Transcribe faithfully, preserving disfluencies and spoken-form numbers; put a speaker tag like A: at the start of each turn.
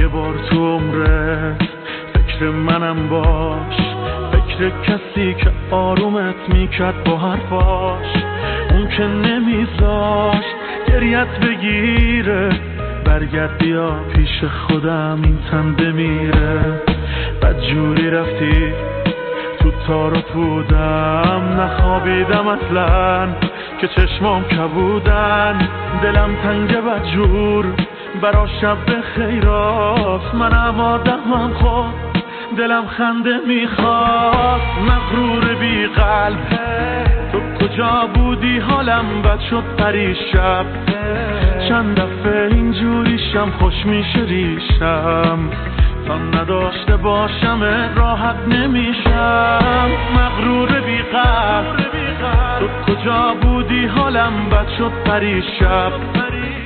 A: یه بار تو عمرت فکر منم باش، فکر کسی که آرومت میکرد با حرفاش، اون که نمیذاشت گریت بگیره. برگرد بیا پیش خودم این تن بمیره. بدجوری رفتی تو تار و پودم، نخوابیدم اصلا که چشمام کبودن. دلم تنگ بدجور برا شب خیرات، منم آدمم خود دلم خنده میخواد. مغرور بی قلب تو کجا بودی؟ حالم بد شد پریشب، چند دفعه اینجوریشم خوش میشه ریشم، تا نداشته باشم راحت نمیشم. مغرور بی قلب تو کجا بودی؟ حالم بد شد پریشب.